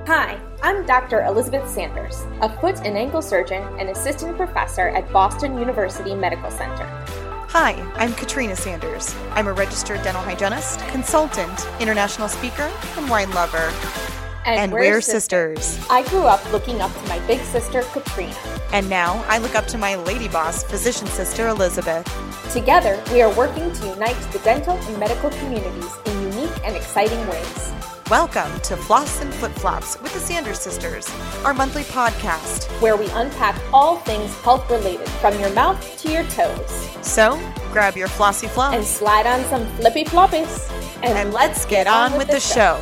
Hi, I'm Dr. Elizabeth Sanders, a foot and ankle surgeon and assistant professor at Boston University Medical Center. Hi, I'm Katrina Sanders. I'm a registered dental hygienist, consultant, international speaker, and wine lover. And we're sisters. I grew up looking up to my big sister, Katrina. And now I look up to my lady boss, physician sister, Elizabeth. Together, we are working to unite the dental and medical communities in unique and exciting ways. Welcome to Floss and Flip Flops with the Sanders Sisters, our monthly podcast, where we unpack all things health-related from your mouth to your toes. So, grab your flossy floss and slide on some flippy floppies. And let's get on with the show.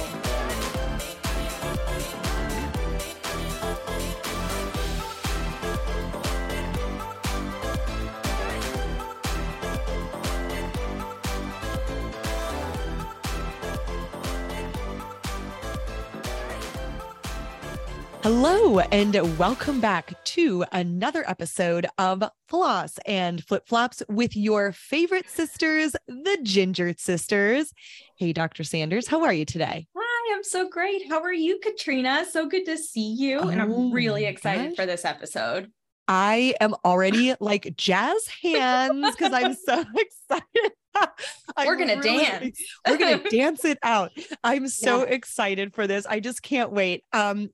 Hello, and welcome back to another episode of Floss and Flip Flops with your favorite sisters, the Ginger Sisters. Hey, Dr. Sanders, how are you today? Hi, I'm so great. How are you, Katrina? So good to see you. And I'm really excited for this episode. I am already like jazz hands because I'm so excited. We're going to dance. We're going to dance it out. I'm so excited for this. I just can't wait.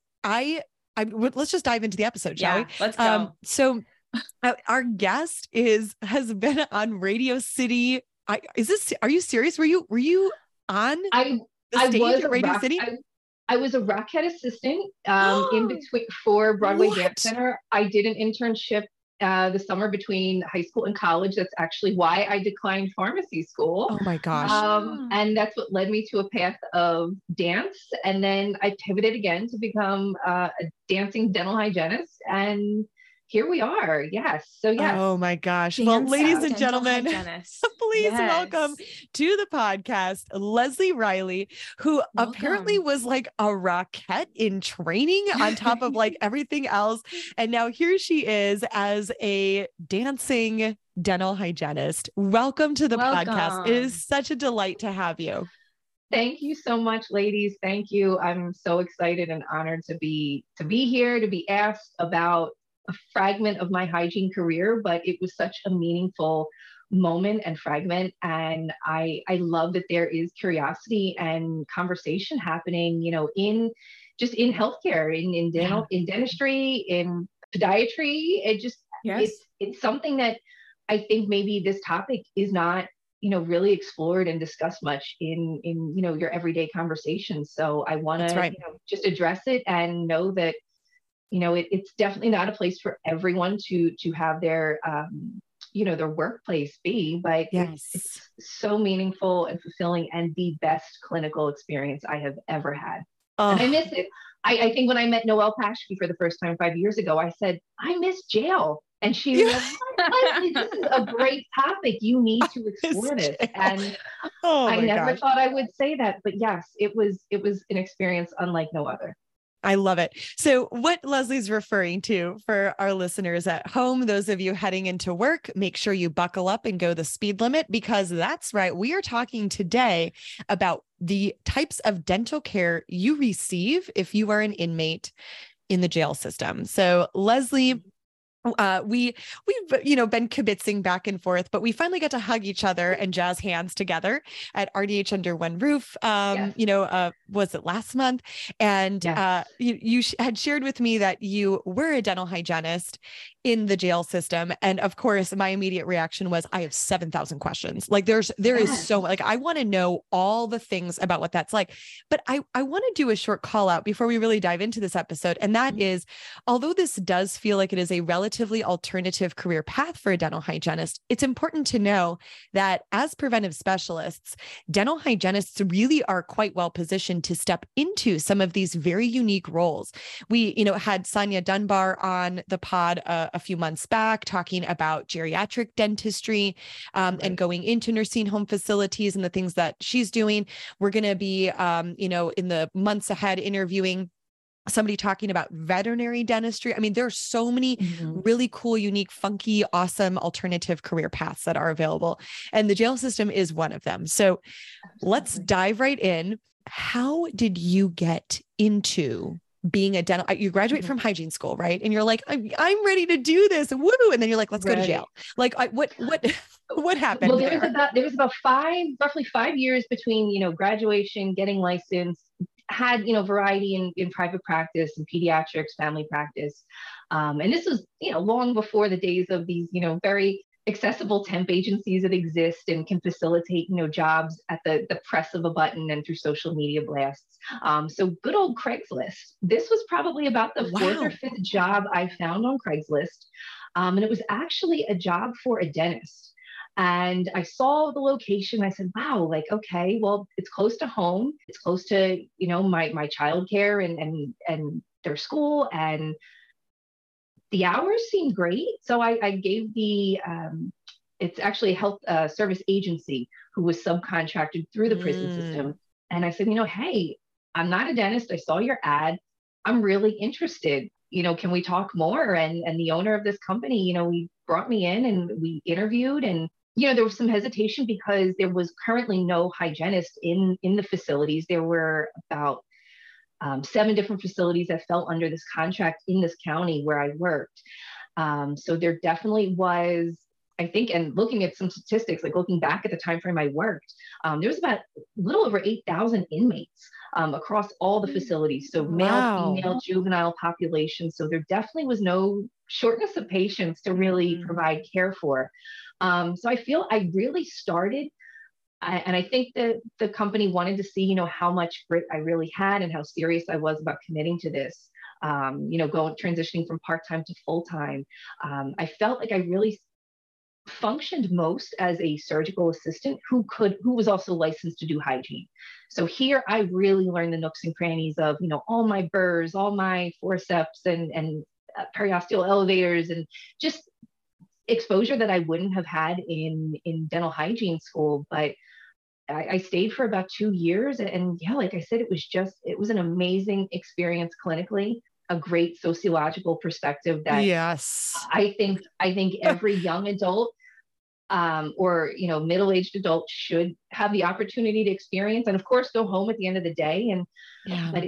Let's just dive into the episode, shall we? Let's go. So our guest has been on Radio City. Are you serious? Were you on the stage at Radio City? I was a Rockhead assistant in between for Broadway Dance Center. I did an internship the summer between high school and college. That's actually why I declined pharmacy school. Oh my gosh. And that's what led me to a path of dance. And then I pivoted again to become a dancing dental hygienist. And here we are. Yes. So yes. Oh my gosh. Well, ladies and gentlemen, please welcome to the podcast, Leslie Riley, who apparently was like a Rockette in training on top of like everything else. And now here she is as a dancing dental hygienist. Welcome to the podcast. It is such a delight to have you. Thank you so much, ladies. Thank you. I'm so excited and honored to be here, to be asked about a fragment of my hygiene career, but it was such a meaningful moment and fragment. And I love that there is curiosity and conversation happening, in healthcare, in dental, in dentistry, in podiatry. It's something that I think maybe this topic is not, really explored and discussed much in your everyday conversations. So I want to just address it and know that it's definitely not a place for everyone to have their, their workplace be, but it's so meaningful and fulfilling and the best clinical experience I have ever had. And I miss it. I think when I met Noelle Paschke for the first time 5 years ago, I said, I miss jail. And she was like, this is a great topic. You need to explore this. And I never thought I would say that, but yes, it was an experience unlike no other. I love it. So what Leslie's referring to for our listeners at home, those of you heading into work, make sure you buckle up and go the speed limit, because that's right. We are talking today about the types of dental care you receive if you are an inmate in the jail system. So Leslie, we've been kibitzing back and forth, but we finally got to hug each other and jazz hands together at RDH Under One Roof. Was it last month? And you had shared with me that you were a dental hygienist in the jail system. And of course, my immediate reaction was, I have 7,000 questions. Like there is so much, like, I want to know all the things about what that's like, but I want to do a short call out before we really dive into this episode. And that is, although this does feel like it is a relatively alternative career path for a dental hygienist, it's important to know that as preventive specialists, dental hygienists really are quite well positioned to step into some of these very unique roles. We, had Sonia Dunbar on the pod a few months back talking about geriatric dentistry and going into nursing home facilities and the things that she's doing. We're going to be, in the months ahead interviewing somebody talking about veterinary dentistry. I mean, there are so many really cool, unique, funky, awesome alternative career paths that are available. And the jail system is one of them. So let's dive right in. How did you get into being a dental, you graduate from hygiene school, right? And you're like, I'm ready to do this. Woo. And then you're like, let's go to jail. Like what happened? Well, there was about roughly 5 years between, graduation, getting licensed, had, variety in private practice and pediatrics, family practice. And this was, long before the days of these, very accessible temp agencies that exist and can facilitate, jobs at the press of a button and through social media blasts. So good old Craigslist. This was probably about the fourth or fifth job I found on Craigslist. And it was actually a job for a dentist. And I saw the location. I said, wow, like, okay, well, it's close to home. It's close to, my childcare and their school. And the hours seemed great. So I gave it's actually a health service agency who was subcontracted through the prison system. And I said, hey, I'm not a dentist. I saw your ad. I'm really interested. Can we talk more? And the owner of this company, he brought me in and we interviewed, and there was some hesitation because there was currently no hygienist in the facilities. There were about 7 different facilities that fell under this contract in this county where I worked. So there definitely was, I think, and looking at some statistics, like looking back at the time frame I worked, there was about a little over 8,000 inmates across all the facilities. So male, female, juvenile population. So there definitely was no shortness of patients to really provide care for. So I feel I really started, and I think that the company wanted to see, how much grit I really had and how serious I was about committing to this, transitioning from part-time to full-time. I felt like I really functioned most as a surgical assistant who was also licensed to do hygiene. So here I really learned the nooks and crannies of, all my burrs, all my forceps and periosteal elevators, and just exposure that I wouldn't have had in dental hygiene school. But I stayed for about 2 years, and yeah, like I said, it was an amazing experience clinically, a great sociological perspective that I think every young adult or middle-aged adult should have the opportunity to experience, and of course go home at the end of the day. And but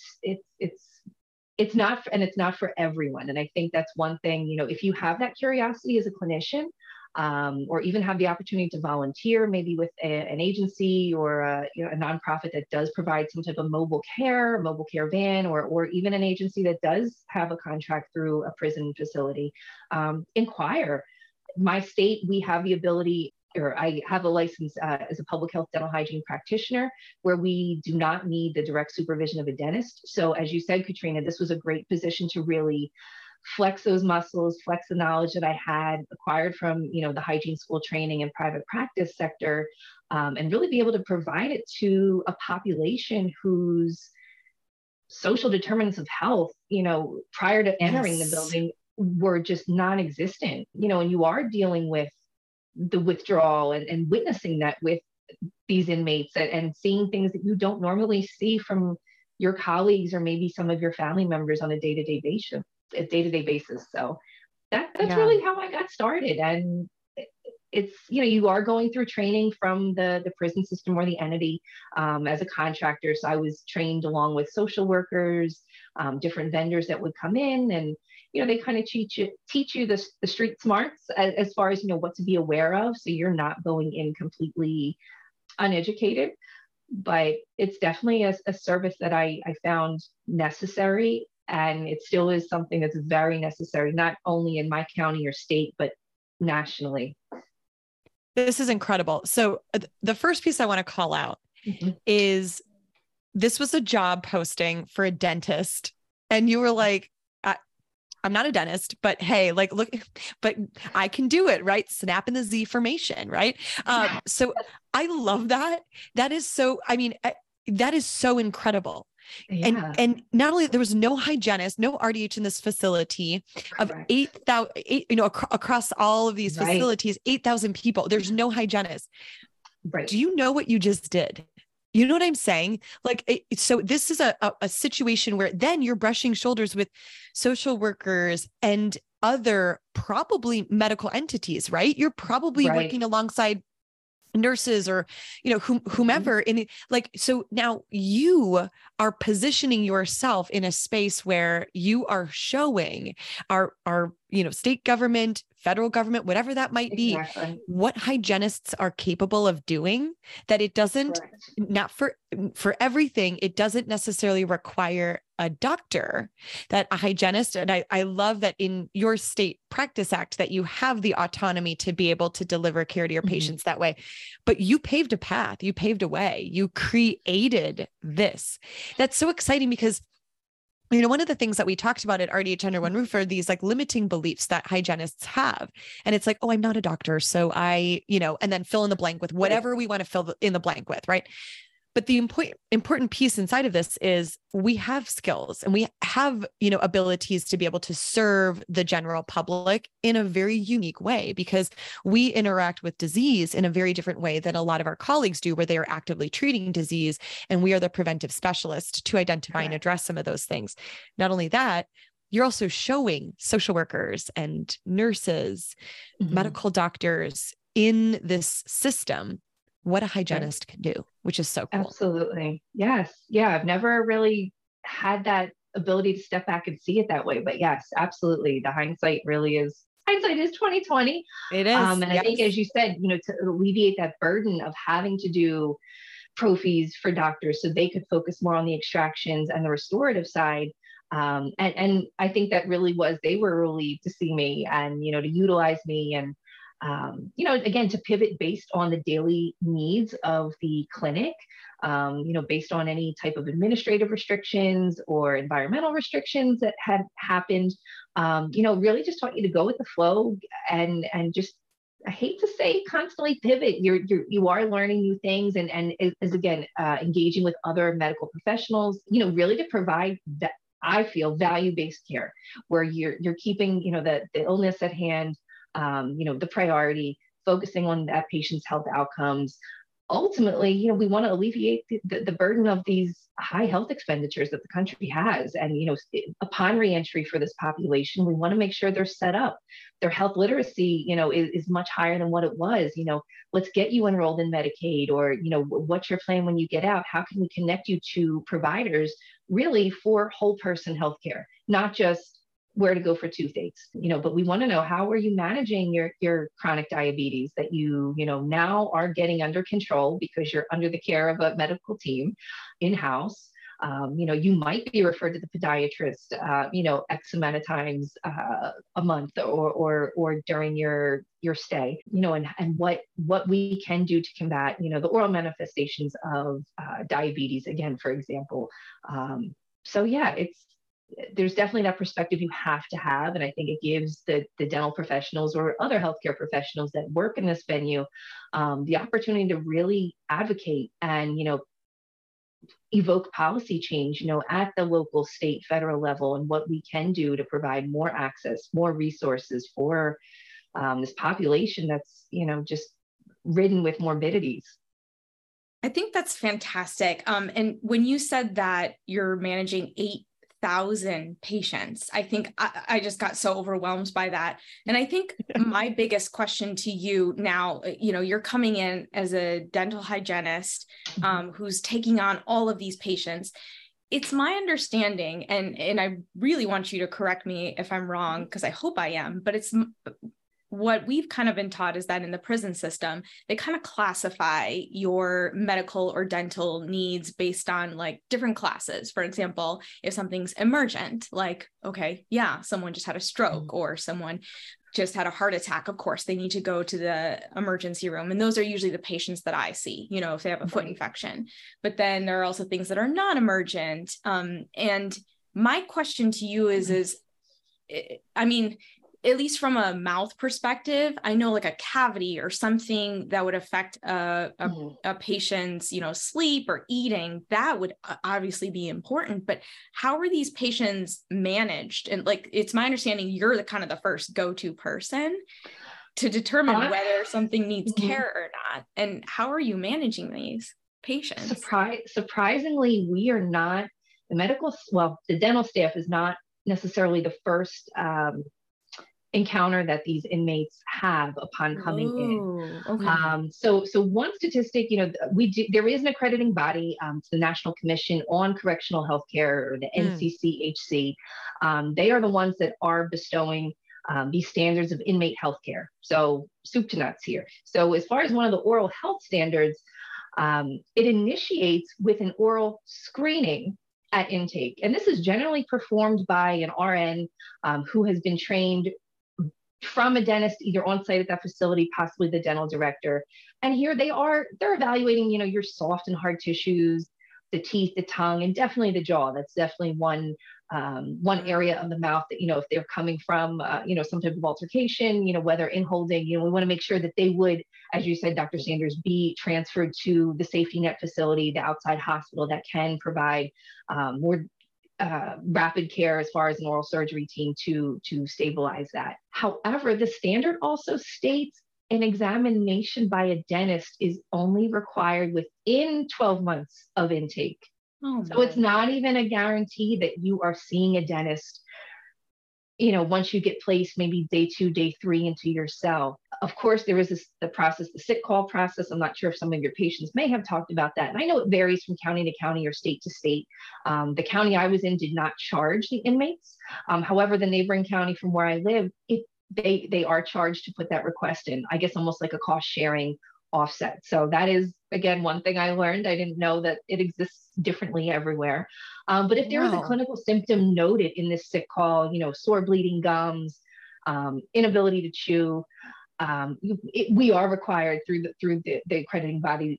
it's not for everyone. And I think that's one thing, if you have that curiosity as a clinician, or even have the opportunity to volunteer, maybe with an agency or a nonprofit that does provide some type of mobile care van, or even an agency that does have a contract through a prison facility, inquire. My state, we have the ability, or I have a license as a public health dental hygiene practitioner, where we do not need the direct supervision of a dentist. So as you said, Katrina, this was a great position to really flex those muscles, flex the knowledge that I had acquired from, the hygiene school training and private practice sector, and really be able to provide it to a population whose social determinants of health, prior to entering the building were just non-existent, and you are dealing with the withdrawal and witnessing that with these inmates and seeing things that you don't normally see from your colleagues or maybe some of your family members on a day-to-day basis. So that's really how I got started. And it's, you are going through training from the prison system or the entity as a contractor. So I was trained along with social workers, different vendors that would come in, and they kind of teach you the street smarts as far as what to be aware of, so you're not going in completely uneducated. But it's definitely a service that I found necessary, and it still is something that's very necessary, not only in my county or state, but nationally. This is incredible. So the first piece I want to call out is this was a job posting for a dentist, and you were like, I'm not a dentist, but hey, like, look, but I can do it, right? Snap in the Z formation, right? So I love that. That is so incredible. Yeah. And not only there was no hygienist, no RDH in this facility of 8,000, across all of these facilities, 8,000 people, there's no hygienist. Right. Do you know what you just did? You know what I'm saying? Like, so this is a situation where then you're brushing shoulders with social workers and other probably medical entities, right? You're probably working alongside nurses or, whomever so now you are positioning yourself in a space where you are showing our state government, federal government, whatever that might be, what hygienists are capable of doing, that it doesn't, not for everything, it doesn't necessarily require a doctor, that a hygienist, and I love that in your state practice act that you have the autonomy to be able to deliver care to your patients that way, but you paved a path, you paved a way, you created this. That's so exciting because one of the things that we talked about at RDH Under One Roof are these like limiting beliefs that hygienists have. And it's like, oh, I'm not a doctor. So and then fill in the blank with whatever we want to fill in the blank with. Right. But the important piece inside of this is we have skills and we have, abilities to be able to serve the general public in a very unique way, because we interact with disease in a very different way than a lot of our colleagues do, where they are actively treating disease. And we are the preventive specialist to identify and address some of those things. Not only that, you're also showing social workers and nurses, medical doctors in this system what a hygienist can do, which is so cool. Absolutely. Yes. Yeah. I've never really had that ability to step back and see it that way, but yes, absolutely. The hindsight is 2020. It is. And I think, as you said, to alleviate that burden of having to do prophies for doctors so they could focus more on the extractions and the restorative side. And I think that really they were relieved to see me and, to utilize me and, again, to pivot based on the daily needs of the clinic, based on any type of administrative restrictions or environmental restrictions that had happened, really just taught you to go with the flow and just, I hate to say, constantly pivot. You are learning new things and is again, engaging with other medical professionals, really to provide that, I feel, value-based care where you're keeping, the illness at hand, the priority, focusing on that patient's health outcomes. Ultimately, we want to alleviate the burden of these high health expenditures that the country has. And, upon reentry for this population, we want to make sure they're set up. Their health literacy, is much higher than what it was. Let's get you enrolled in Medicaid, or, what's your plan when you get out? How can we connect you to providers really for whole person healthcare, not just where to go for toothaches, but we want to know, how are you managing your chronic diabetes that you now are getting under control because you're under the care of a medical team in-house. You might be referred to the podiatrist, X amount of times a month or during your stay, and what we can do to combat, the oral manifestations of diabetes, again, for example. So yeah, there's definitely that perspective you have to have. And I think it gives the dental professionals or other healthcare professionals that work in this venue the opportunity to really advocate and, evoke policy change, at the local, state, federal level, and what we can do to provide more access, more resources for this population that's, just ridden with morbidities. I think that's fantastic. And when you said that you're managing 8,000 patients, I think I just got so overwhelmed by that. And I think my biggest question to you now, you're coming in as a dental hygienist who's taking on all of these patients. It's my understanding, and I really want you to correct me if I'm wrong, because I hope I am, but it's what we've kind of been taught is that in the prison system, they kind of classify your medical or dental needs based on like different classes. For example, if something's emergent, like, okay, yeah, someone just had a stroke or someone just had a heart attack, of course, they need to go to the emergency room. And those are usually the patients that I see, if they have a foot infection. But then there are also things that are non-emergent. And my question to you is, I mean, at least from a mouth perspective, I know like a cavity or something that would affect a patient's, sleep or eating, that would obviously be important. But how are these patients managed? And like, it's my understanding you're the kind of the first go-to person to determine whether something needs care or not. And how are you managing these patients? Surprisingly, we are not, the dental staff is not necessarily the first encounter that these inmates have upon coming in. Okay. So one statistic, there is an accrediting body, it's the National Commission on Correctional Healthcare, or the NCCHC. They are the ones that are bestowing these standards of inmate healthcare. So soup to nuts here. So as far as one of the oral health standards, it initiates with an oral screening at intake. And this is generally performed by an RN who has been trained from a dentist, either on site at that facility, possibly the dental director. And here they're evaluating, your soft and hard tissues, the teeth, the tongue, and definitely the jaw. That's definitely one area of the mouth that, if they're coming from, some type of altercation, whether in holding, we want to make sure that they would, as you said, Dr. Sanders, be transferred to the safety net facility, the outside hospital that can provide more rapid care as far as an oral surgery team to stabilize that. However, the standard also states an examination by a dentist is only required within 12 months of intake. So it's not even a guarantee that you are seeing a dentist, once you get placed, maybe day 2, day 3 into your cell. Of course, there is the process, the sick call process. I'm not sure if some of your patients may have talked about that. And I know it varies from county to county or state to state. The county I was in did not charge the inmates. However, the neighboring county from where I live, they are charged to put that request in, I guess almost like a cost sharing offset. So that is, again, one thing I learned. I didn't know that it exists differently everywhere. But if there is a clinical symptom noted in this sick call, sore bleeding gums, inability to chew, we are required through the accrediting body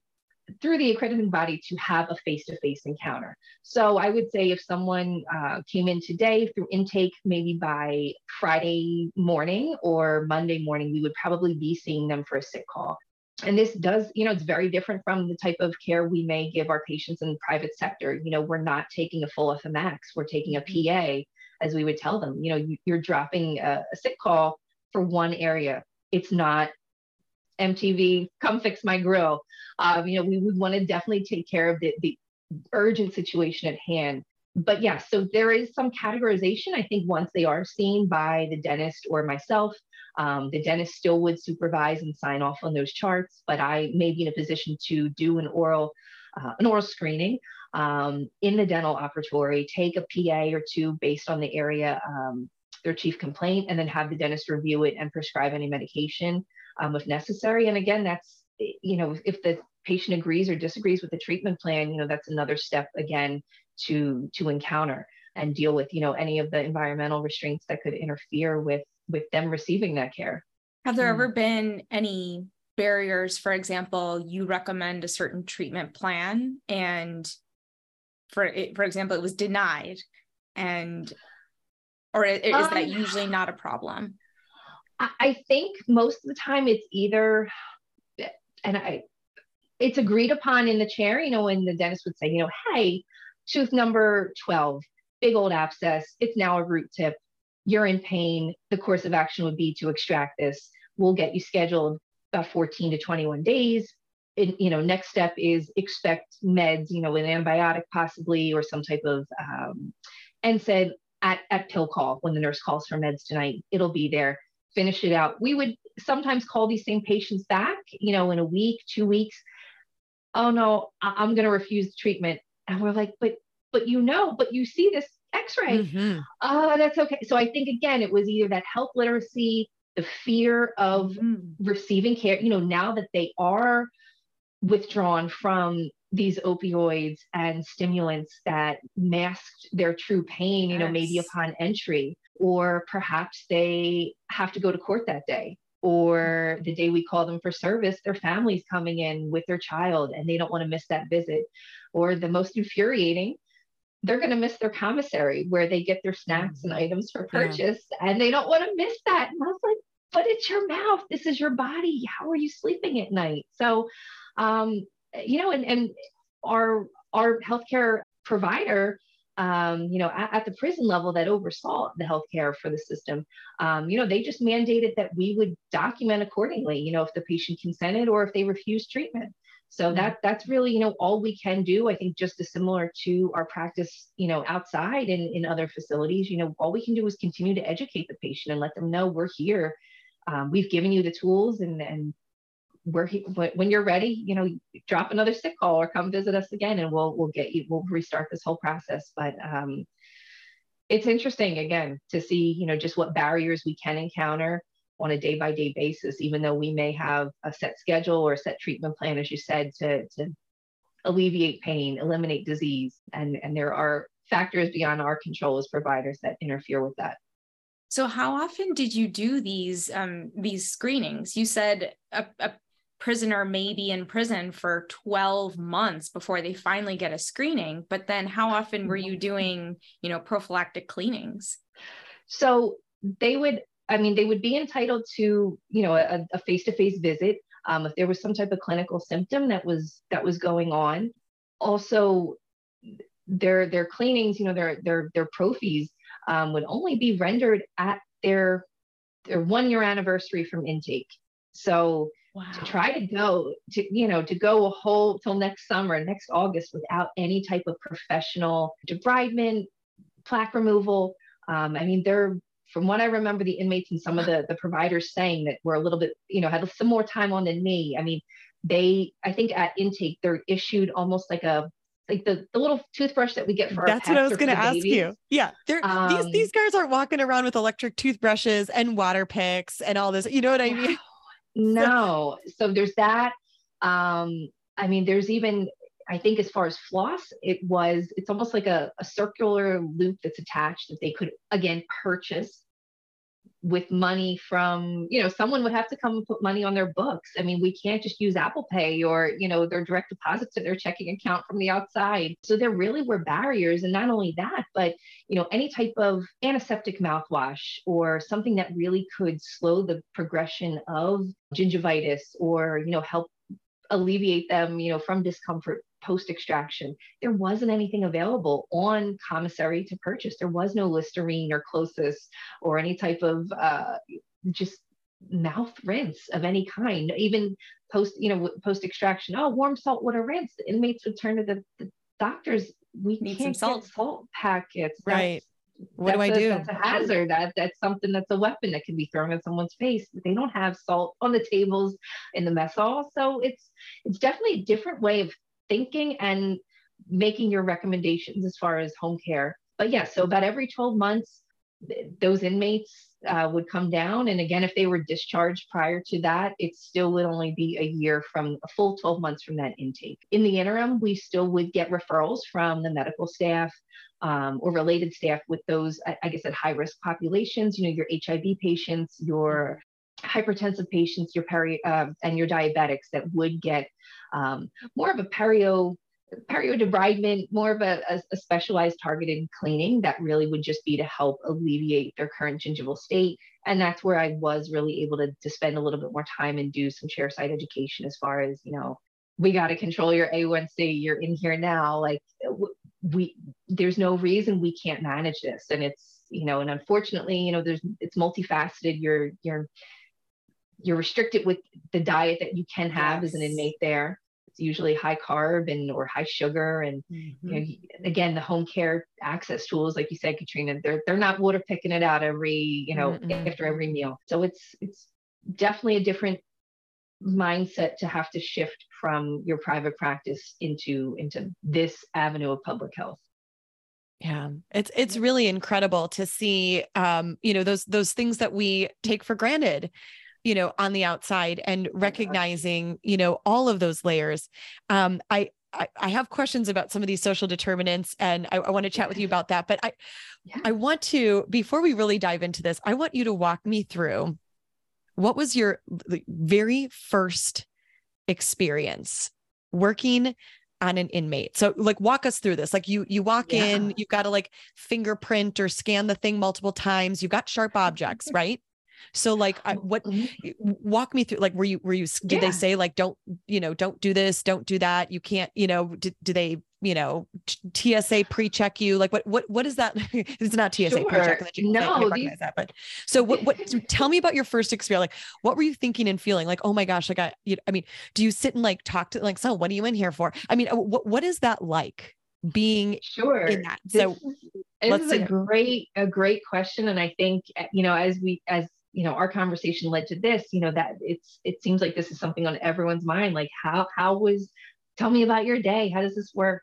to have a face-to-face encounter. So I would say if someone came in today through intake, maybe by Friday morning or Monday morning, we would probably be seeing them for a sick call. And this does, it's very different from the type of care we may give our patients in the private sector. We're not taking a full FMX, we're taking a PA, as we would tell them. You're dropping a sick call for one area. It's not MTV, come fix my grill. We would want to definitely take care of the urgent situation at hand. But yeah, so there is some categorization. I think once they are seen by the dentist or myself, the dentist still would supervise and sign off on those charts, but I may be in a position to do an oral screening in the dental operatory, take a PA or 2 based on the area, their chief complaint, and then have the dentist review it and prescribe any medication if necessary. And again, that's, if the patient agrees or disagrees with the treatment plan, that's another step again to encounter and deal with, any of the environmental restraints that could interfere with them receiving that care. Have there ever been any barriers? For example, you recommend a certain treatment plan and for example, it was denied, or is that usually not a problem? I think most of the time it's either, it's agreed upon in the chair, when the dentist would say, hey, tooth number 12, big old abscess, it's now a root tip, you're in pain, the course of action would be to extract this. We'll get you scheduled about 14 to 21 days. Next step is expect meds, an antibiotic possibly, or some type of NSAID at pill call. When the nurse calls for meds tonight, it'll be there. Finish it out. We would sometimes call these same patients back, in a week, 2 weeks. Oh no, I'm going to refuse the treatment. And we're like, but you see this x-ray. Mm-hmm. That's okay. So I think, again, it was either that health literacy, the fear of receiving care, now that they are withdrawn from these opioids and stimulants that masked their true pain, maybe upon entry, or perhaps they have to go to court that day, or the day we call them for service, their family's coming in with their child and they don't want to miss that visit. Or the most infuriating, they're going to miss their commissary where they get their snacks and items for purchase, and they don't want to miss that. And I was like, but it's your mouth. This is your body. How are you sleeping at night? So, and our healthcare provider, at the prison level that oversaw the healthcare for the system, they just mandated that we would document accordingly, if the patient consented or if they refused treatment. So that's really, all we can do. I think just as similar to our practice, outside in other facilities, all we can do is continue to educate the patient and let them know we're here. We've given you the tools, and we're here. When you're ready, drop another sick call or come visit us again, and we'll restart this whole process. But it's interesting again to see, just what barriers we can encounter on a day-by-day basis, even though we may have a set schedule or a set treatment plan, as you said, to alleviate pain, eliminate disease. And there are factors beyond our control as providers that interfere with that. So how often did you do these screenings? You said a prisoner may be in prison for 12 months before they finally get a screening, but then how often were you doing, prophylactic cleanings? So they would be entitled to, a face-to-face visit if there was some type of clinical symptom that was going on. Also, their cleanings, their prophies would only be rendered at their 1 year anniversary from intake. So wow. To try to go a whole till next summer, next August, without any type of professional debridement, plaque removal. From what I remember, the inmates and some of the providers saying that were a little bit, had some more time on than me. I think at intake, they're issued almost like the little toothbrush that we get for That's our pets. What I was going to ask you. Yeah. These guys aren't walking around with electric toothbrushes and water picks and all this. You know what I mean? No. So there's that. There's even, I think as far as floss, it's almost like a circular loop that's attached that they could, again, purchase with money from, someone would have to come and put money on their books. We can't just use Apple Pay or, their direct deposit to their checking account from the outside. So there really were barriers. And not only that, but, any type of antiseptic mouthwash or something that really could slow the progression of gingivitis or, help alleviate them, from discomfort post-extraction. There wasn't anything available on commissary to purchase. There was no Listerine or Closas or any type of just mouth rinse of any kind. Even post-extraction, warm salt water rinse. The inmates would turn to the doctors. We need can't some get salt packets. Right. What do I do? That's a hazard. That's something that's a weapon that can be thrown in someone's face. They don't have salt on the tables in the mess hall. So it's definitely a different way of thinking and making your recommendations as far as home care. But yeah, so about every 12 months, those inmates would come down. And again, if they were discharged prior to that, it still would only be a full 12 months from that intake. In the interim, we still would get referrals from the medical staff or related staff with those, I guess, at high-risk populations, your HIV patients, your hypertensive patients, and your diabetics that would get more of a perio debridement, more of a specialized targeted cleaning that really would just be to help alleviate their current gingival state. And that's where I was really able to spend a little bit more time and do some chairside education as far as, we got to control your A1C, you're in here now. Like there's no reason we can't manage this. And it's, and unfortunately, it's multifaceted. You're restricted with the diet that you can have as an inmate there. It's usually high carb or high sugar. And again, the home care access tools, like you said, Katrina, they're not water picking it out every, after every meal. So it's definitely a different mindset to have to shift from your private practice into this avenue of public health. Yeah, it's really incredible to see, those things that we take for granted, on the outside, and recognizing, all of those layers. I have questions about some of these social determinants, and I want to chat with you about that. But I want to, before we really dive into this, I want you to walk me through what was your very first experience working on an inmate. So walk us through this. You walk in, you've got to fingerprint or scan the thing multiple times. You've got sharp objects, right? So like, walk me through, like, did they say like, don't do this, don't do that. You can't, do they, TSA pre-check you? Like what is that? It's not TSA Sure. pre-check. No, recognize that, but so tell me about your first experience. Like, what were you thinking and feeling? Like, oh my gosh, like I mean, do you sit and like talk to like, so what are you in here for? I mean, what is that like being in that? So this is a great question. And I think, as our conversation led to this, that it seems like this is something on everyone's mind. Like tell me about your day. How does this work?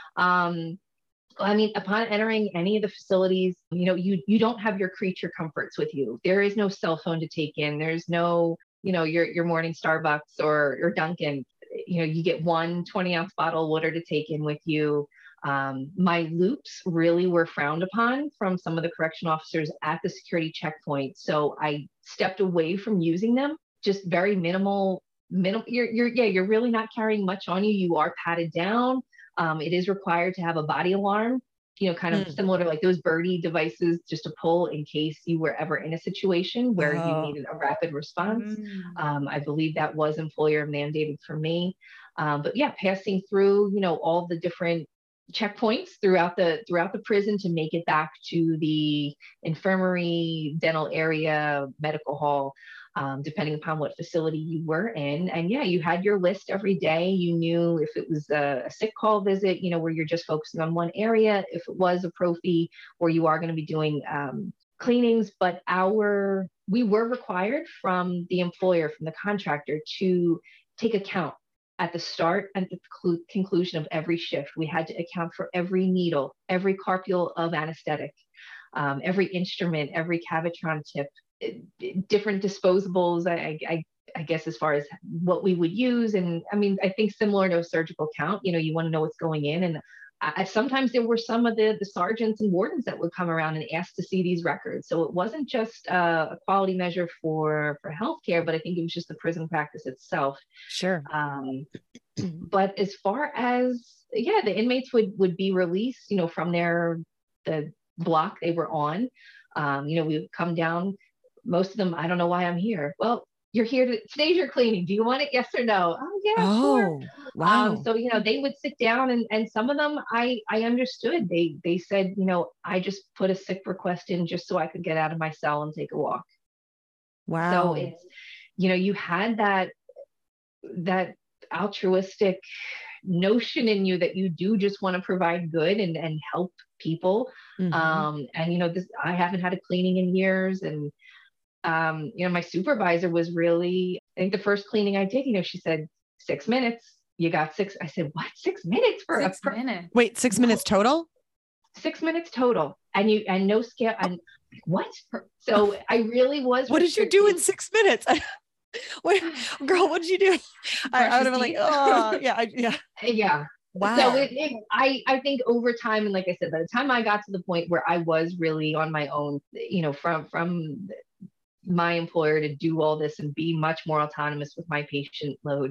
I mean, upon entering any of the facilities, you don't have your creature comforts with you. There is no cell phone to take in. There's no, your morning Starbucks or Dunkin'. You get one 20-ounce bottle of water to take in with you. My loops really were frowned upon from some of the correction officers at the security checkpoint. So I stepped away from using them, just very minimal. You're really not carrying much on you. You are patted down. It is required to have a body alarm, kind of similar to like those birdie devices, just to pull in case you were ever in a situation where you needed a rapid response. I believe that was employer mandated for me. But yeah, passing through, all the different checkpoints throughout the prison to make it back to the infirmary, dental area, medical hall, depending upon what facility you were in. And yeah, you had your list every day. You knew if it was a sick call visit, where you're just focusing on one area, if it was a prophy, or you are going to be doing cleanings. But we were required from the employer, from the contractor, to take account at the start and the conclusion of every shift. We had to account for every needle, every carpule of anesthetic, every instrument, every Cavitron tip, different disposables, I guess, as far as what we would use. And I mean, I think similar to a surgical count, you want to know what's going in. And sometimes there were some of the sergeants and wardens that would come around and ask to see these records. So it wasn't just a quality measure for healthcare, but I think it was just the prison practice itself. Sure. But as far as, the inmates would be released, from the block they were on. We would come down. Most of them, I don't know why I'm here. Well, you're here today's your cleaning. Do you want it? Yes or no? Oh yeah, sure. Wow. So, they would sit down and some of them I understood. They said, I just put a sick request in just so I could get out of my cell and take a walk. Wow. So it's, you had that altruistic notion in you that you do just want to provide good and help people. And, I haven't had a cleaning in years. And, my supervisor was really, I think the first cleaning I did, she said, 6 minutes, you got 6. I said, what? 6 minutes for 6 minutes? Wait, 6 minutes total? 6 minutes total. And no scale. And what? So I really was. What did you do in 6 minutes? Girl, what did you do? I would have been like, oh yeah. Yeah. Wow. So I think over time, and like I said, by the time I got to the point where I was really on my own, from my employer to do all this and be much more autonomous with my patient load,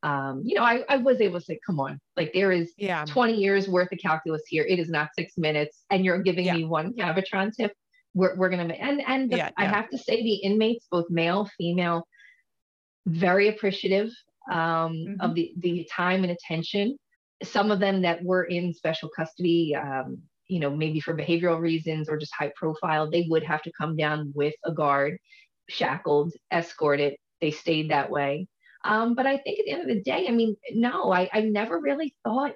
I was able to say, come on, like there is 20 years worth of calculus here. It is not 6 minutes, and you're giving me one Cavitron tip. We're gonna I have to say the inmates, both male, female, very appreciative of the time and attention. Some of them that were in special custody, maybe for behavioral reasons or just high profile, they would have to come down with a guard, shackled, escorted. They stayed that way. But I think at the end of the day, I mean, no, I never really thought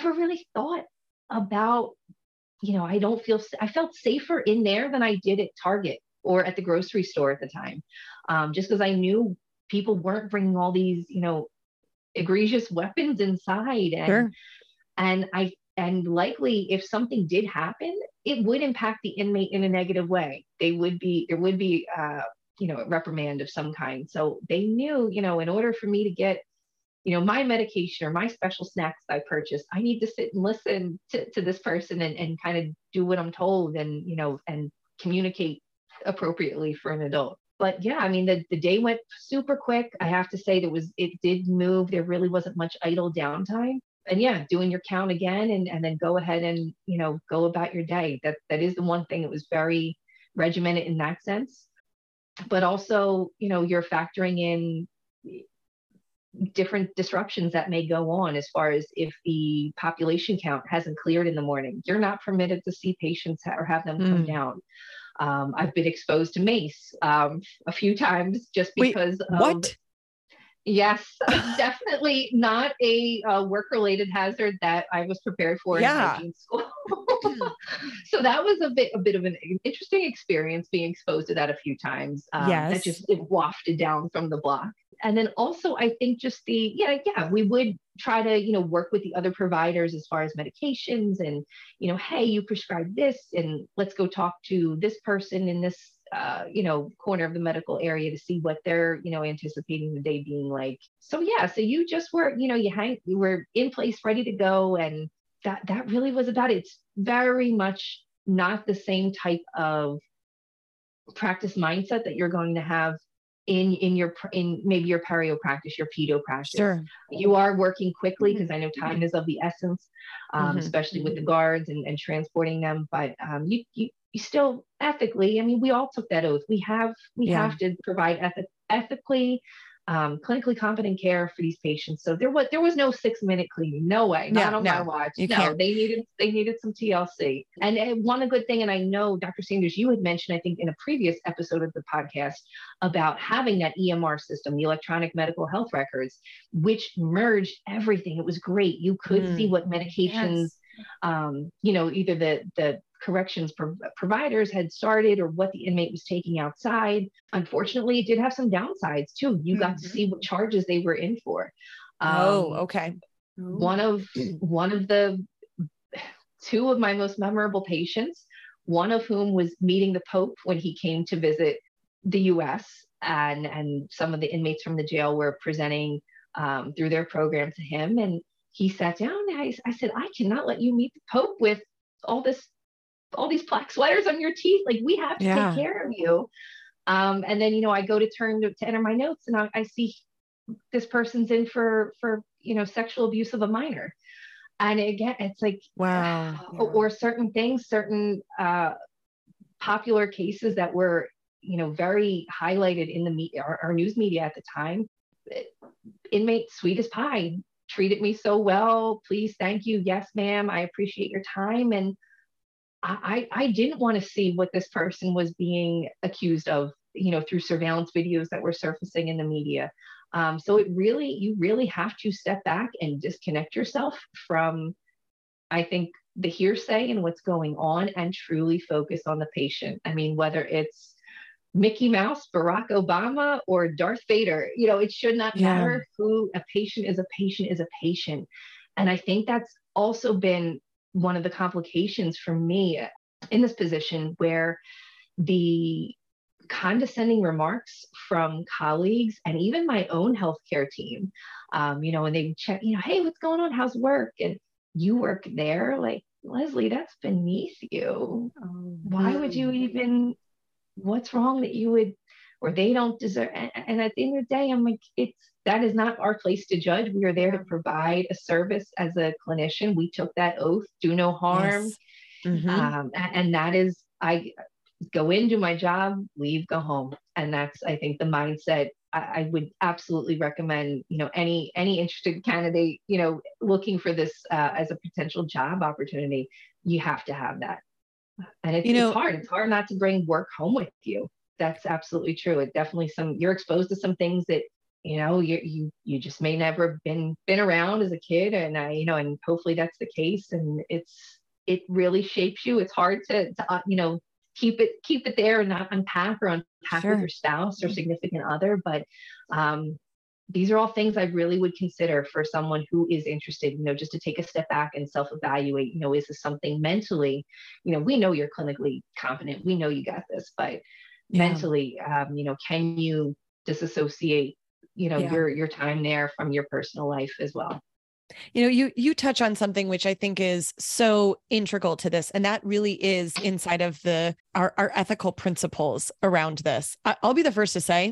about, I felt safer in there than I did at Target or at the grocery store at the time. Just because I knew people weren't bringing all these, egregious weapons inside. And likely if something did happen, it would impact the inmate in a negative way. There would be a reprimand of some kind. So they knew, in order for me to get, my medication or my special snacks that I purchased, I need to sit and listen to this person and kind of do what I'm told and, and communicate appropriately for an adult. But yeah, I mean, the day went super quick. I have to say it did move. There really wasn't much idle downtime. And yeah, doing your count again and then go ahead and, go about your day. That is the one thing. It was very regimented in that sense. but also, you're factoring in different disruptions that may go on as far as if the population count hasn't cleared in the morning. You're not permitted to see patients or have them come down. I've been exposed to mace a few times just because. Wait, what? Yes, definitely not a work-related hazard that I was prepared for in hygiene school. So that was a bit of an interesting experience, being exposed to that a few times. That just wafted down from the block. And then also, I think just we would try to, work with the other providers as far as medications and, hey, you prescribed this, and let's go talk to this person in this, corner of the medical area to see what they're, anticipating the day being like. So so you just were, you were in place, ready to go. And that really was about it. It's very much not the same type of practice mindset that you're going to have in maybe your perio practice, your pedo practice. Sure. You are working quickly because I know time is of the essence, especially with the guards and transporting them. But you still ethically, we all took that oath. We have to provide ethically, clinically competent care for these patients. So there was no 6-minute cleaning. No way. Not on my watch. No, they needed some TLC. And one good thing, and I know Dr. Sanders, you had mentioned, I think in a previous episode of the podcast, about having that EMR system, the electronic medical health records, which merged everything. It was great. You could see what medications, either the corrections providers had started or what the inmate was taking outside. Unfortunately, it did have some downsides too. You got to see what charges they were in for. Okay. One of the two of my most memorable patients, one of whom was meeting the Pope when he came to visit the US, and some of the inmates from the jail were presenting through their program to him. And he sat down and I said, I cannot let you meet the Pope with all these black sweaters on your teeth. Like, we have to take care of you. And then, I go to turn to enter my notes, and I see this person's in for sexual abuse of a minor. And again, it's like, wow. Or certain things, certain popular cases that were, very highlighted in the media, our news media at the time. Inmate, sweet as pie, treated me so well. Please, thank you. Yes, ma'am. I appreciate your time. And I didn't want to see what this person was being accused of, through surveillance videos that were surfacing in the media. So you really have to step back and disconnect yourself from, I think, the hearsay and what's going on, and truly focus on the patient. Whether it's Mickey Mouse, Barack Obama, or Darth Vader, it should not matter who a patient is. A patient is a patient. And I think that's also been one of the complications for me in this position, where the condescending remarks from colleagues and even my own healthcare team, when they check, hey, what's going on? How's work? And you work there? Like, Leslie, that's beneath you. Why would you even, what's wrong that you would, or they don't deserve? And at the end of the day, I'm like, that is not our place to judge. We are there to provide a service as a clinician. We took that oath, do no harm. Yes. And that is, I go in, do my job, leave, go home. And that's, I think, the mindset I would absolutely recommend, any interested candidate, looking for this as a potential job opportunity. You have to have that. And it's hard. It's hard not to bring work home with you. That's absolutely true. It definitely you're exposed to some things that, you just may never been around as a kid. And and hopefully that's the case. And it really shapes you. It's hard to keep it there and not unpack with your spouse or significant other. But these are all things I really would consider for someone who is interested, just to take a step back and self-evaluate, is this something mentally, we know you're clinically competent. We know you got this, but mentally, can you disassociate, your time there from your personal life as well? You touch on something which I think is so integral to this, and that really is inside of our ethical principles around this. I'll be the first to say,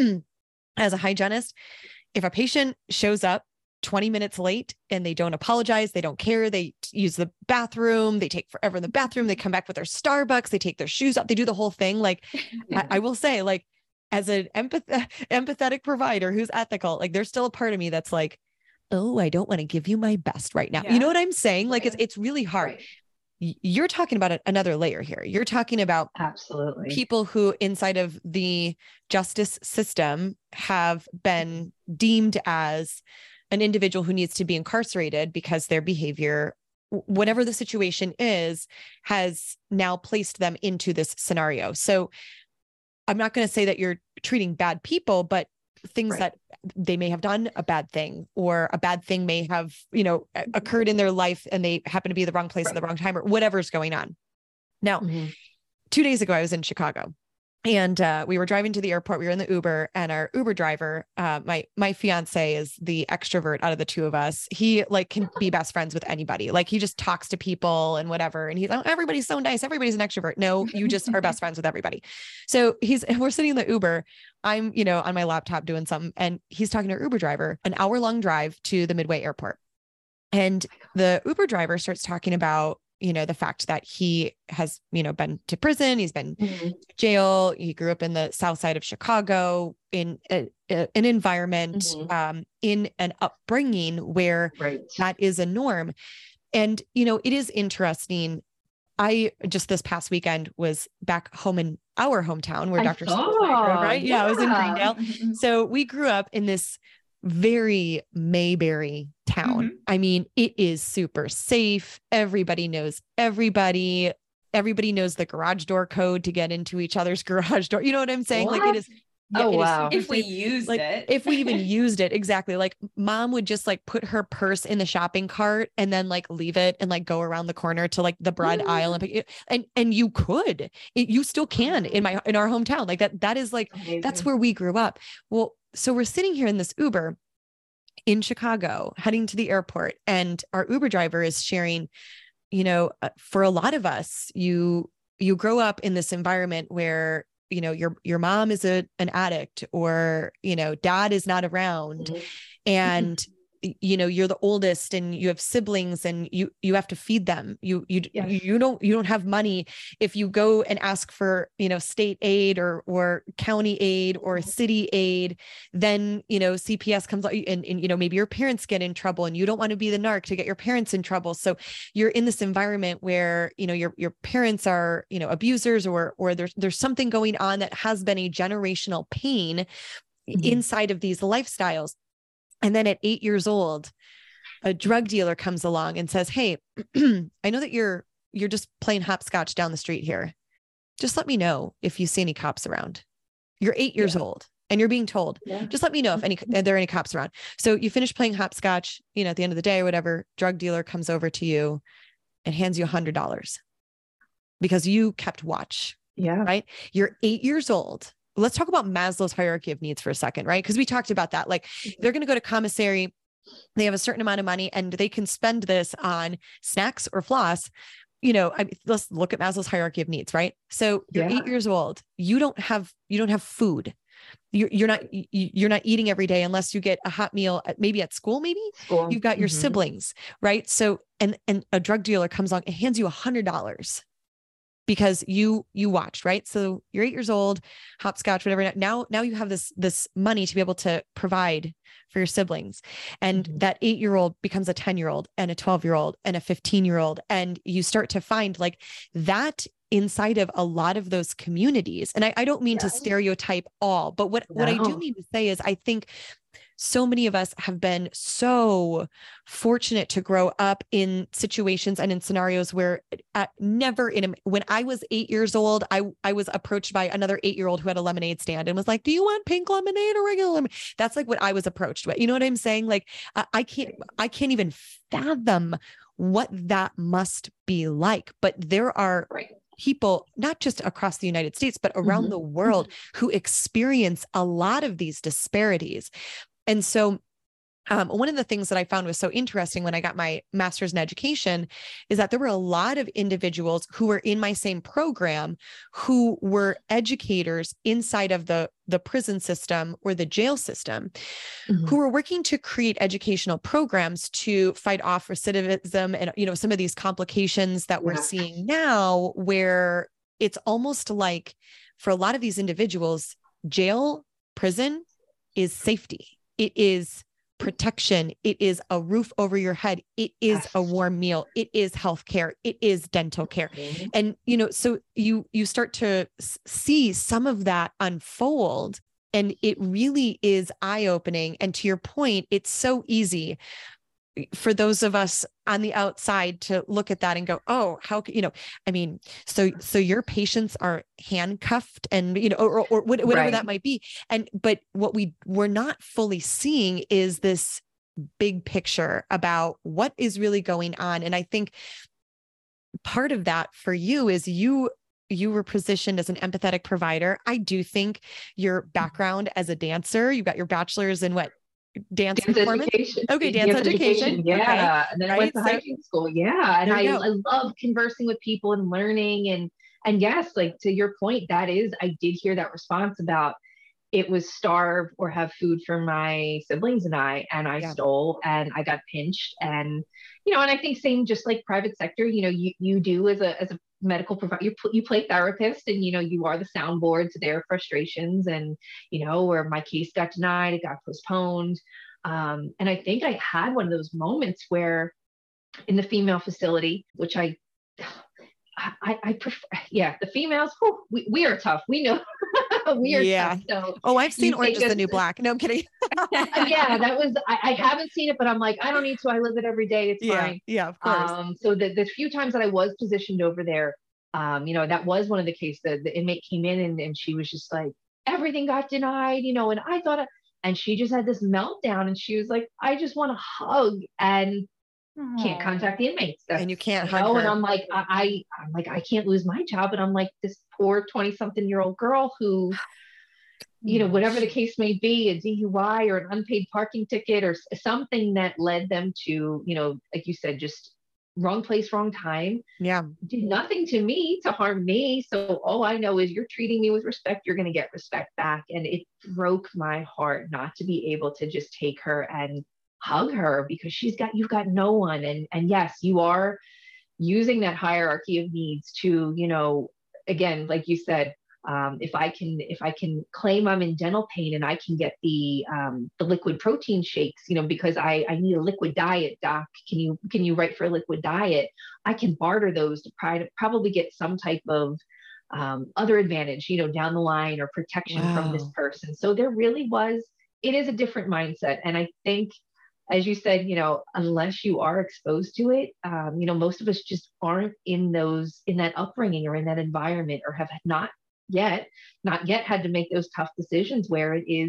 as a hygienist, if a patient shows up 20 minutes late and they don't apologize, they don't care, they use the bathroom, they take forever in the bathroom, they come back with their Starbucks, they take their shoes off, they do the whole thing. Like, I will say, like, as an empathetic provider who's ethical, like there's still a part of me that's like, oh, I don't want to give you my best right now. You know what I'm saying? Like it's really hard. Right. You're talking about another layer here. You're talking about absolutely people who inside of the justice system have been deemed as an individual who needs to be incarcerated because their behavior, whatever the situation is, has now placed them into this scenario. So I'm not going to say that you're treating bad people, but things that they may have done a bad thing, or a bad thing may have, occurred in their life and they happen to be in the wrong place at the wrong time, or whatever's going on. Now, 2 days ago, I was in Chicago, and we were driving to the airport. We were in the Uber, and our Uber driver, my fiance is the extrovert out of the two of us. He like can be best friends with anybody. Like he just talks to people and whatever. And he's like, oh, everybody's so nice. Everybody's an extrovert. No, you just are best friends with everybody. So we're sitting in the Uber. I'm, on my laptop doing something, and he's talking to our Uber driver, an hour-long drive to the Midway airport. And the Uber driver starts talking about, the fact that he has, been to prison. He's been to jail. He grew up in the South Side of Chicago in an environment, in an upbringing where that is a norm. And, it is interesting. I just this past weekend was back home in our hometown where Dr. Scholes and I grew up, right? Yeah, I was in Greendale. So we grew up in this very Mayberry town. I mean, it is super safe. Everybody knows everybody. Everybody knows the garage door code to get into each other's garage door. You know what I'm saying? What? Like it is. Yeah, wow. If we used it. If we even used it. Exactly. Like mom would just like put her purse in the shopping cart and then like leave it and like go around the corner to like the bread aisle and pick it. And you could, you still can in our hometown. Like that is like, amazing. That's where we grew up. Well, so we're sitting here in this Uber in Chicago, heading to the airport, and our Uber driver is sharing, for a lot of us, you grow up in this environment where, your mom is an addict, or, dad is not around, and you're the oldest and you have siblings and you have to feed them. You don't have money. If you go and ask for, state aid or county aid or city aid, then, CPS comes out and maybe your parents get in trouble and you don't want to be the narc to get your parents in trouble. So you're in this environment where, your parents are, abusers, or there's something going on that has been a generational pain inside of these lifestyles. And then at 8 years old, a drug dealer comes along and says, hey, I know that you're just playing hopscotch down the street here. Just let me know if you see any cops around. You're 8 years old and you're being told, just let me know if there are any cops around. So you finish playing hopscotch, at the end of the day or whatever, drug dealer comes over to you and hands you $100 because you kept watch. Yeah. Right. You're 8 years old. Let's talk about Maslow's hierarchy of needs for a second, right? Because we talked about that. Like they're going to go to commissary, they have a certain amount of money and they can spend this on snacks or floss. Let's look at Maslow's hierarchy of needs, right? So you're 8 years old. You don't have food. You're not eating every day unless you get a hot meal maybe at school. You've got your siblings, right? So, and a drug dealer comes along and hands you $100. Because you watched, right? So you're 8 years old, hopscotch, whatever. Now you have this money to be able to provide for your siblings. And that 8-year-old becomes a 10-year-old and a 12-year-old and a 15-year-old. And you start to find like that inside of a lot of those communities. And I don't mean to stereotype all, but what I do mean to say is I think so many of us have been so fortunate to grow up in situations and in scenarios where when I was 8 years old, I was approached by another 8-year-old who had a lemonade stand and was like, do you want pink lemonade or regular lemonade? That's like what I was approached with. You know what I'm saying? Like, I can't even fathom what that must be like, but there are people, not just across the United States, but around the world who experience a lot of these disparities. And so one of the things that I found was so interesting when I got my master's in education is that there were a lot of individuals who were in my same program who were educators inside of the prison system or the jail system, who were working to create educational programs to fight off recidivism and, some of these complications that we're seeing now, where it's almost like for a lot of these individuals, prison is safety. It is protection. It is a roof over your head. It is a warm meal. It is healthcare. It is dental care. And, so you start to see some of that unfold, and it really is eye-opening. And to your point, it's so easy for those of us on the outside to look at that and go, oh, how, so your patients are handcuffed and, or whatever that might be. But what we're not fully seeing is this big picture about what is really going on. And I think part of that for you is you were positioned as an empathetic provider. I do think your background as a dancer, you got your bachelor's in what? Dance education. Okay, dance education. Yeah. Okay. And then I went to hygiene school. Yeah. And I love conversing with people and learning. And yes, like to your point, I did hear that response about it was starve or have food for my siblings and I stole and I got pinched. And, and I think same, just like private sector, you do as a medical provider, you play therapist and, you are the soundboard to their frustrations and, where my case got denied, it got postponed. And I think I had one of those moments where in the female facility, which I prefer, the females, we are tough. We know we are tough. So I've seen Orange is the New Black. No, I'm kidding. That was, I haven't seen it, but I'm like, I don't need to, I live it every day. It's fine. Yeah, of course. So the few times that I was positioned over there, that was one of the cases that the inmate came in and she was just like, everything got denied, and I thought, and she just had this meltdown and she was like, I just want to hug and can't contact the inmates. And you can't hug her. And I'm like, I can't lose my job. And I'm like, this poor 20-something-year-old girl who, whatever the case may be, a DUI or an unpaid parking ticket or something that led them to, like you said, just wrong place, wrong time. Yeah. Did nothing to me to harm me. So all I know is you're treating me with respect. You're going to get respect back. And it broke my heart not to be able to just take her and hug her because you've got no one. And yes, you are using that hierarchy of needs to, again, like you said, if I can claim I'm in dental pain and I can get the liquid protein shakes, because I need a liquid diet, doc, can you write for a liquid diet? I can barter those to probably get some type of other advantage, down the line or protection from this person. So there really it is a different mindset. And I think, as you said, unless you are exposed to it, most of us just aren't in that upbringing or in that environment or have not yet had to make those tough decisions where it is,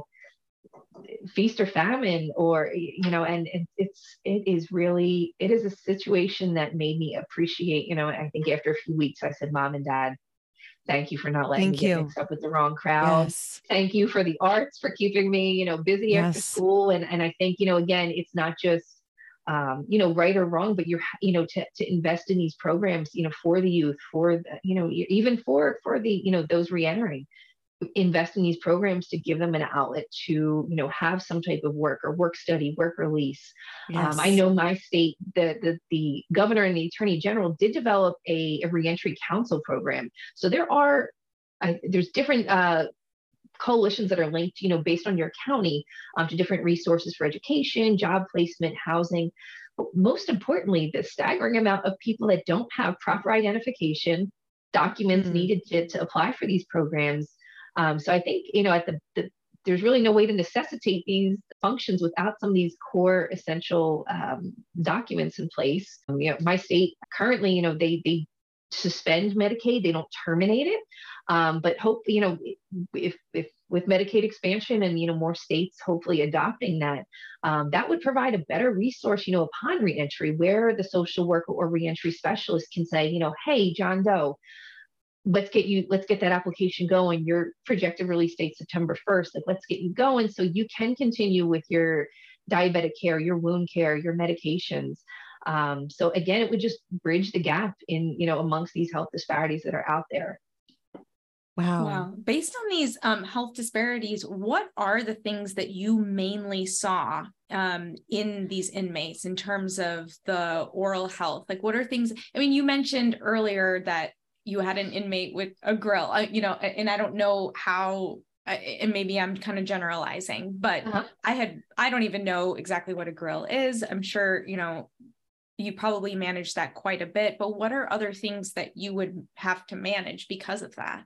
feast or famine or, and it is a situation that made me appreciate, I think after a few weeks, I said, Mom and Dad, thank you for not letting me get mixed up with the wrong crowd. Yes. Thank you for the arts, for keeping me, busy after school. And I think, again, it's not just, right or wrong, but you're, to invest in these programs, for the youth, for the, even for the, those reentering, invest in these programs to give them an outlet to, have some type of work or work study, work release. Yes. I know my state, the governor and the attorney general did develop a reentry council program. So there's different, coalitions that are linked, based on your county, to different resources for education, job placement, housing. But most importantly, the staggering amount of people that don't have proper identification, documents needed to apply for these programs. So I think, there's really no way to necessitate these functions without some of these core essential documents in place. My state currently, they suspend Medicaid, they don't terminate it. But hopefully, if with Medicaid expansion and, more states hopefully adopting that, that would provide a better resource, upon reentry where the social worker or reentry specialist can say, hey, John Doe, let's get that application going. Your projected release date September 1st. Like, let's get you going so you can continue with your diabetic care, your wound care, your medications. So again, it would just bridge the gap in, amongst these health disparities that are out there. Wow. Based on these health disparities, what are the things that you mainly saw in these inmates in terms of the oral health? Like, what are things? I mean, you mentioned earlier that you had an inmate with a grill, and I don't know how and maybe I'm kind of generalizing, but I don't even know exactly what a grill is. I'm sure, you probably manage that quite a bit, but what are other things that you would have to manage because of that?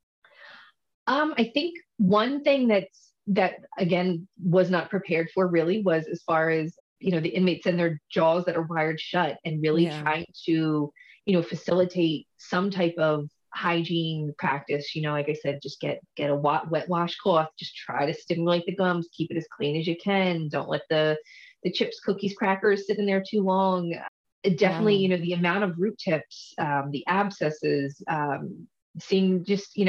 I think one thing that again was not prepared for really was as far as, the inmates and their jaws that are wired shut, and really trying to, facilitate some type of hygiene practice. Like I said, just get a wet washcloth, just try to stimulate the gums, keep it as clean as you can. Don't let the chips, cookies, crackers sit in there too long. Definitely, the amount of root tips, the abscesses, seeing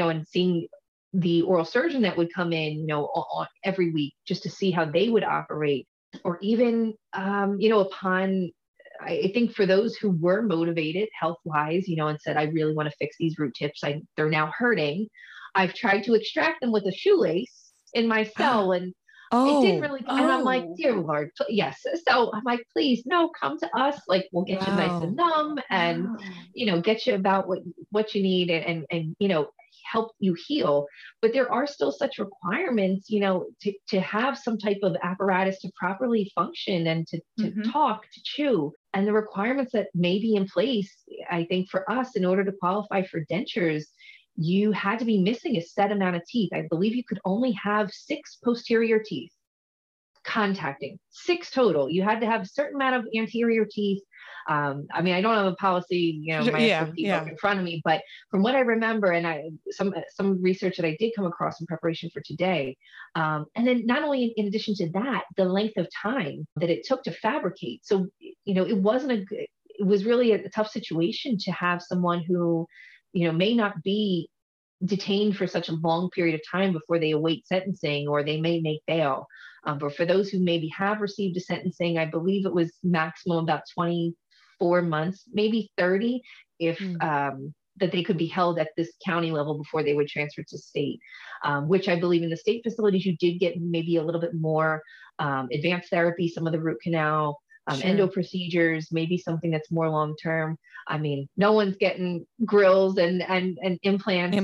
the oral surgeon that would come in, on every week just to see how they would operate, or even, upon, I think for those who were motivated health-wise, and said, I really want to fix these root tips, they're now hurting. I've tried to extract them with a shoelace in my cell, and it didn't really. And I'm like, dear Lord, yes. So I'm like, please, no, come to us. Like, we'll get you nice and numb, and get you about what you need, and help you heal. But there are still such requirements, to have some type of apparatus to properly function, and to talk, to chew, and the requirements that may be in place. I think for us, in order to qualify for dentures, you had to be missing a set amount of teeth. I believe you could only have 6 posterior teeth contacting, 6 total. You had to have a certain amount of anterior teeth. I don't have a policy, my SOP book in front of me, but from what I remember, and some research that I did come across in preparation for today, and then not only in addition to that, the length of time that it took to fabricate. So, it was really a tough situation to have someone who, may not be detained for such a long period of time before they await sentencing, or they may make bail. But for those who maybe have received a sentencing, I believe it was maximum about 24 months, maybe 30, if that they could be held at this county level before they would transfer to state, which I believe in the state facilities, you did get maybe a little bit more advanced therapy, some of the root canal, endo procedures, maybe something that's more long-term. No one's getting grills and implants,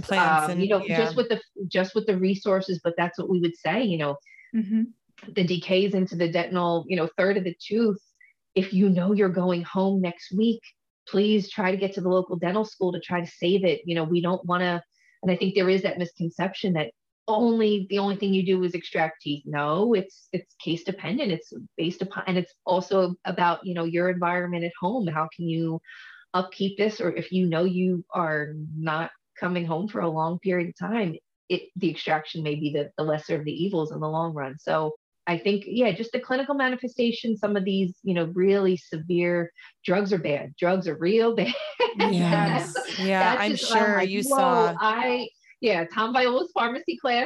just with the resources, but that's what we would say, the decays into the dentinal, third of the tooth. If you're going home next week, please try to get to the local dental school to try to save it. We don't want to, and I think there is that misconception that the only thing you do is extract teeth. No, it's case dependent. It's based upon, and it's also about, your environment at home. How can you upkeep this? Or if you are not coming home for a long period of time, the extraction may be the lesser of the evils in the long run. So I think, just the clinical manifestation, some of these, really severe drugs are bad. Drugs are real bad. Yes. I'm sure you saw. Tom Viola's pharmacy class,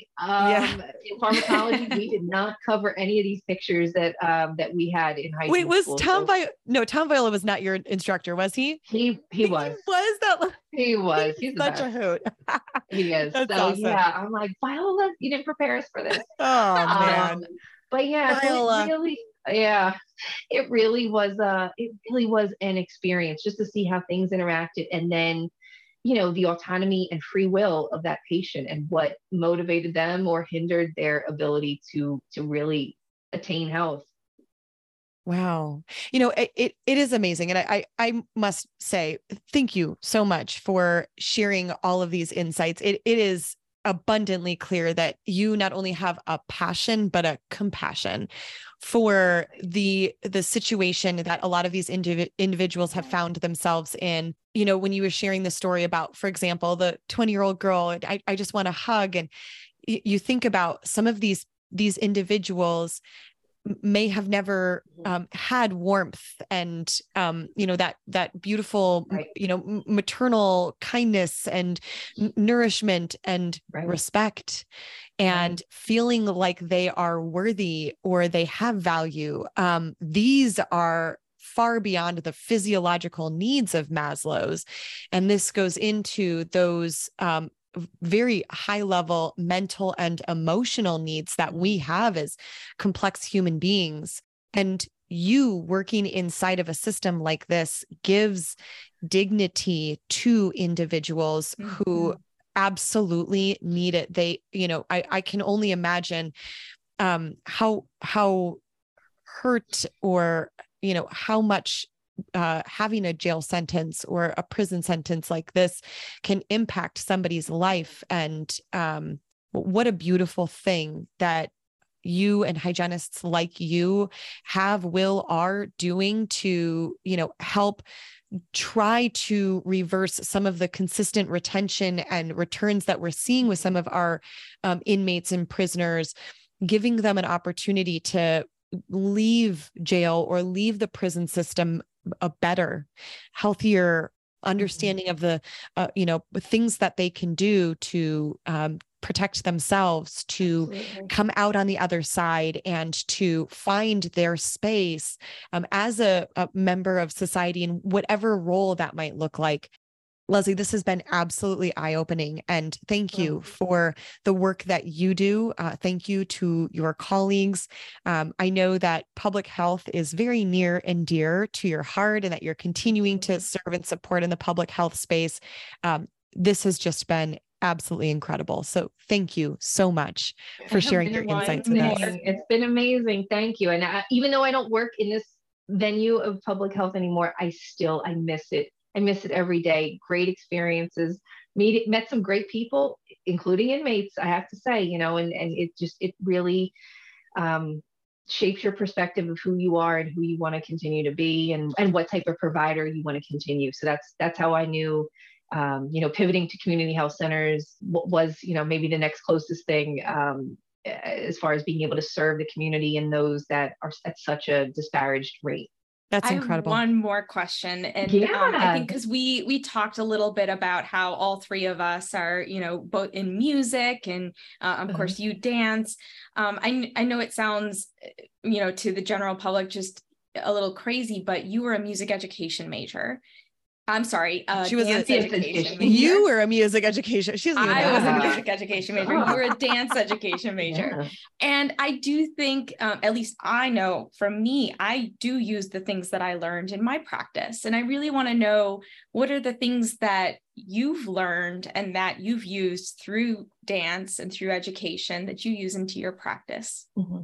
in pharmacology, we did not cover any of these pictures that we had in high school. Wait, was Tom Viola? No, Tom Viola was not your instructor, was he? He was. He was. He's such a hoot. He is. That's awesome. I'm like, Viola, you didn't prepare us for this. Oh man. But Viola. It really was an experience just to see how things interacted, and then the autonomy and free will of that patient, and what motivated them or hindered their ability to really attain health. Wow. It is amazing. And I must say, thank you so much for sharing all of these insights. It is abundantly clear that you not only have a passion, but a compassion for the situation that a lot of these individuals have found themselves in. When you were sharing the story about, for example, the 20-year-old girl, I just want to hug. And you think about some of these individuals may have never had warmth and, that beautiful, right. Maternal kindness and nourishment and right. respect, and feeling like they are worthy or they have value. These are far beyond the physiological needs of Maslow's. And this goes into those very high level mental and emotional needs that we have as complex human beings. And you working inside of a system like this gives dignity to individuals who absolutely need it. They, I can only imagine how hurt or, how much having a jail sentence or a prison sentence like this can impact somebody's life. And what a beautiful thing that you and hygienists like you are doing to, help try to reverse some of the consistent retention and returns that we're seeing with some of our inmates and prisoners, giving them an opportunity to leave jail or leave the prison system a better, healthier understanding of the, things that they can do to protect themselves, to come out on the other side and to find their space as a member of society in whatever role that might look like. Leslie, this has been absolutely eye-opening, and thank you for the work that you do. Thank you to your colleagues. I know that public health is very near and dear to your heart, and that you're continuing to serve and support in the public health space. This has just been absolutely incredible. So thank you so much for sharing your insights with us. It's been amazing. Thank you. And even though I don't work in this venue of public health anymore, I miss it. I miss it every day. Great experiences. Met some great people, including inmates, I have to say, and it really shapes your perspective of who you are and who you want to continue to be, and what type of provider you want to continue. So that's how I knew, pivoting to community health centers was, maybe the next closest thing as far as being able to serve the community and those that are at such a disparaged rate. That's incredible. I have one more question. And I think because we talked a little bit about how all three of us are, both in music and of course you dance. I know it sounds, to the general public just a little crazy, but you were a music education major. I'm sorry. She was dance education major. You were a music education. I was a music education major. You were a dance education major. Yeah. And I do think, at least I know from me, I do use the things that I learned in my practice. And I really want to know, what are the things that you've learned and that you've used through dance and through education that you use into your practice?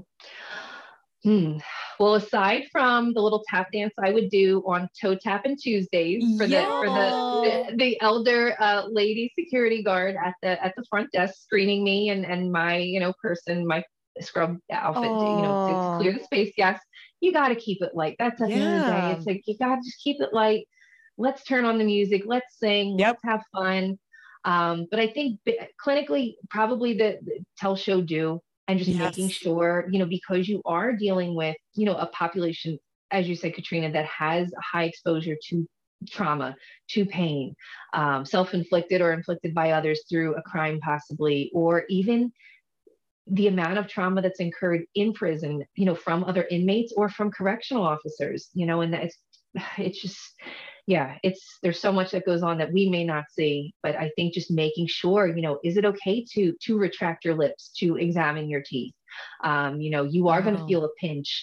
Well, aside from the little tap dance I would do on toe tap and Tuesdays for the elder lady security guard at the front desk screening me and my my scrub outfit to clear the space. Yes, you got to keep it light. That's at the end of the day. It's like you got to just keep it light. Let's turn on the music. Let's sing. Let's have fun. But I think clinically, probably the tell, show, do. And just making sure, because you are dealing with, a population, as you said, Katrina, that has a high exposure to trauma, to pain, self-inflicted or inflicted by others through a crime possibly, or even the amount of trauma that's incurred in prison, from other inmates or from correctional officers, and it's just, there's so much that goes on that we may not see, but I think just making sure, is it okay to retract your lips, to examine your teeth? You are going to feel a pinch.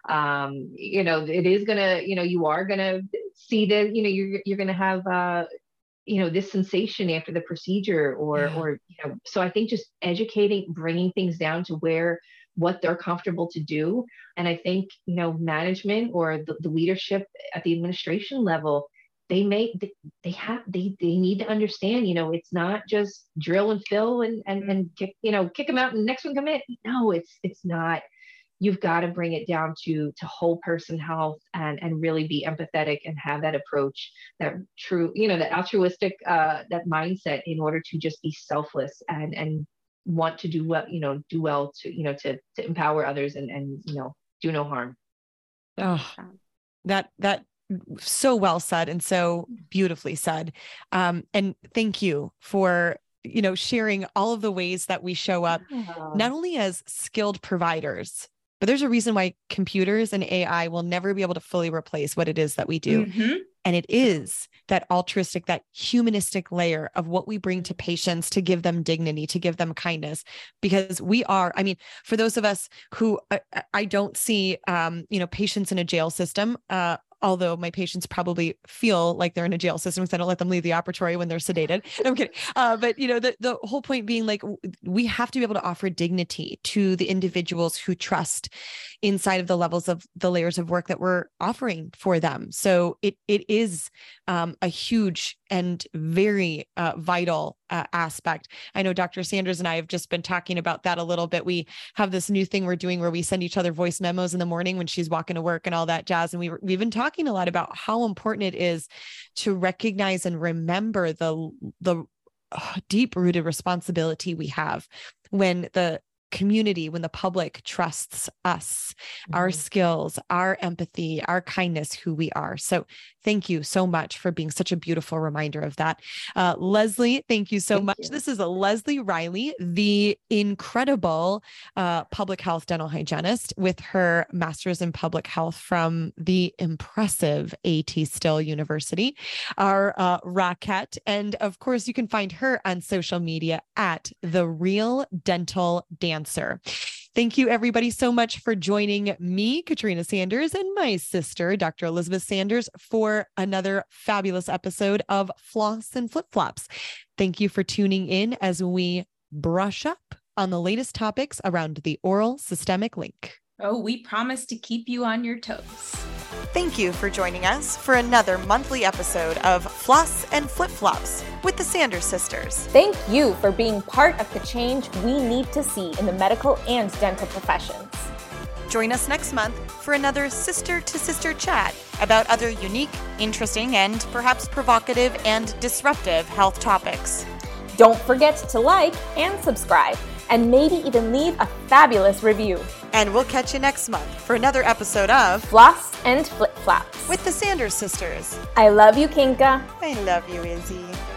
It is going to, you are going to see that, you're going to have, this sensation after the procedure or, so I think just educating, bringing things down to what they're comfortable to do. And I think, management or the leadership at the administration level, they need to understand, it's not just drill and fill and kick them out and the next one come in. No, it's not. You've got to bring it down to whole person health and really be empathetic and have that approach, that true, that altruistic, that mindset in order to just be selfless and want to do well to empower others and do no harm. Oh, that so well said and so beautifully said. And thank you for, sharing all of the ways that we show up, not only as skilled providers, but there's a reason why computers and AI will never be able to fully replace what it is that we do. And it is that altruistic, that humanistic layer of what we bring to patients to give them dignity, to give them kindness, because we are, for those of us who I don't see, patients in a jail system, although my patients probably feel like they're in a jail system because I don't let them leave the operatory when they're sedated. No, I'm kidding. But the whole point being, like, we have to be able to offer dignity to the individuals who trust inside of the levels of the layers of work that we're offering for them. So it is a huge and very vital aspect. I know Dr. Sanders and I have just been talking about that a little bit. We have this new thing we're doing where we send each other voice memos in the morning when she's walking to work and all that jazz. And we've been talking a lot about how important it is to recognize and remember the deep-rooted responsibility we have when the community, when the public trusts us, our skills, our empathy, our kindness, who we are. So thank you so much for being such a beautiful reminder of that. Leslie, thank you so much. This is Leslie Riley, the incredible public health dental hygienist with her master's in public health from the impressive A.T. Still University, our Rockette. And of course, you can find her on social media at The Real Dental Dancer. Thank you, everybody, so much for joining me, Katrina Sanders, and my sister, Dr. Elizabeth Sanders, for another fabulous episode of Floss and Flip Flops. Thank you for tuning in as we brush up on the latest topics around the oral systemic link. Oh, we promise to keep you on your toes. Thank you for joining us for another monthly episode of Floss and Flip Flops with the Sanders sisters. Thank you for being part of the change we need to see in the medical and dental professions. Join us next month for another sister-to-sister chat about other unique, interesting, and perhaps provocative and disruptive health topics. Don't forget to like and subscribe, and maybe even leave a fabulous review. And we'll catch you next month for another episode of Floss and Flip Flops with the Sanders sisters. I love you, Kinka. I love you, Izzy.